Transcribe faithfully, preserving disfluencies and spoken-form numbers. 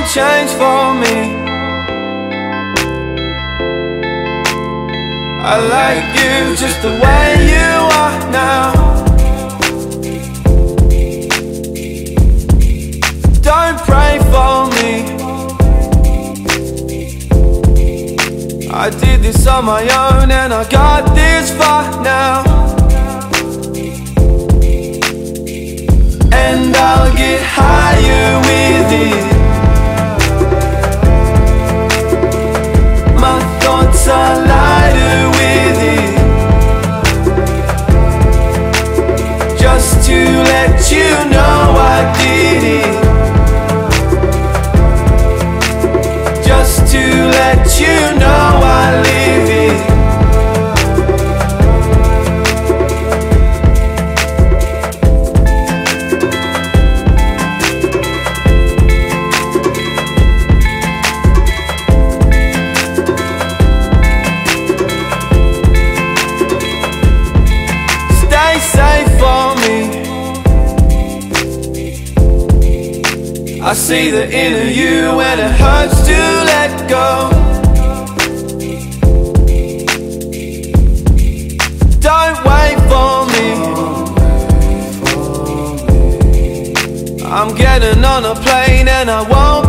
change for me. I like you just the way you are now. Don't pray for me. I did this on my own and I got this far now. And I'll get higher with it. My thoughts are lighter with it. Just to let you know I did it. Just to let you know I live it. I see the inner you and it hurts to let go. Don't wait for me. I'm getting on a plane and I won't